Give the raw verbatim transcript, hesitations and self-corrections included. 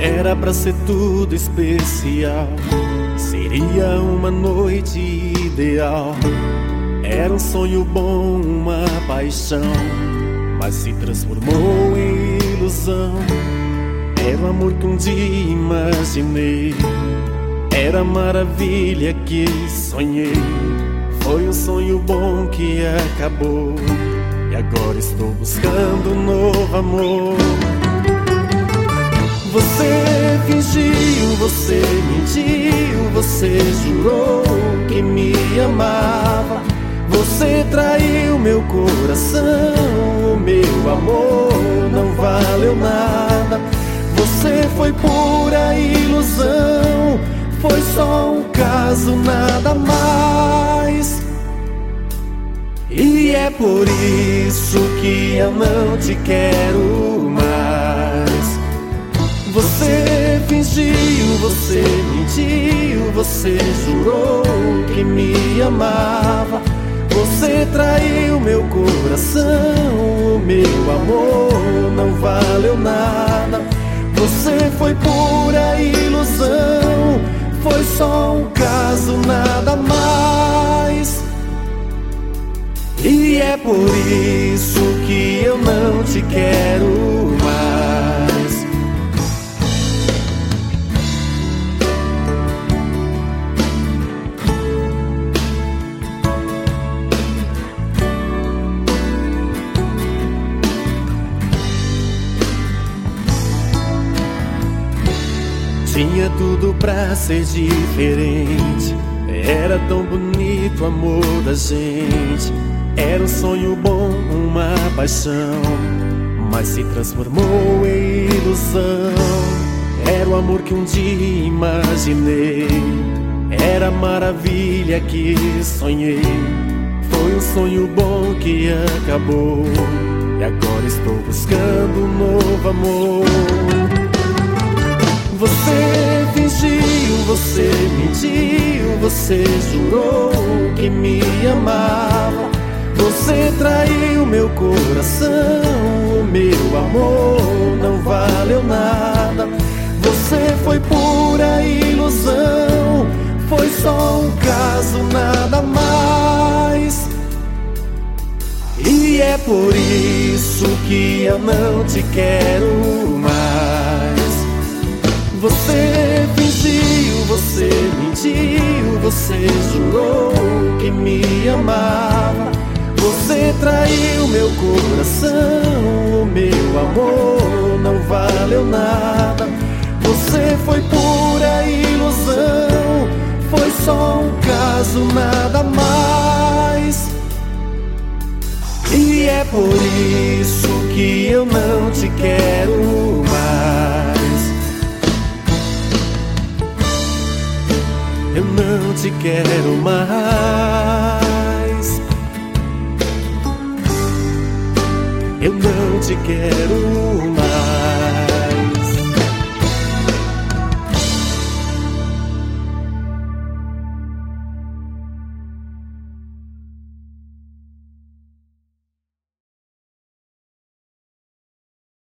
Era pra ser tudo especial, seria uma noite ideal. Era um sonho bom, uma paixão, mas se transformou em ilusão. Era o amor que um dia imaginei, era a maravilha que sonhei. Foi um sonho bom que acabou, e agora estou buscando um novo amor. Você fingiu, você mentiu, você jurou que me amava. Você traiu meu coração, o meu amor não valeu nada. Você foi pura ilusão, foi só um caso, nada mais. E é por isso que eu não te quero mais. Você fingiu, você mentiu, você jurou que me amava. Você traiu meu coração, o meu amor não valeu nada. Você foi pura ilusão, foi só um caso, nada mais. E é por isso que eu não te quero mais. Tinha tudo pra ser diferente, era tão bonito o amor da gente. Era um sonho bom, uma paixão, mas se transformou em ilusão. Era o amor que um dia imaginei, era a maravilha que sonhei. Foi um sonho bom que acabou, e agora estou buscando um novo amor. Você fingiu, você mentiu, você jurou que me amava. Você traiu meu coração, o meu amor não valeu nada. Você foi pura ilusão, foi só um caso, nada mais. E é por isso que eu não te quero mais. Você fingiu, você mentiu, você jurou que me amava. Você traiu meu coração, o meu amor não valeu nada. Você foi pura ilusão, foi só um caso, nada mais. E é por isso que eu não te quero mais. Eu não te quero mais. Eu não te quero mais.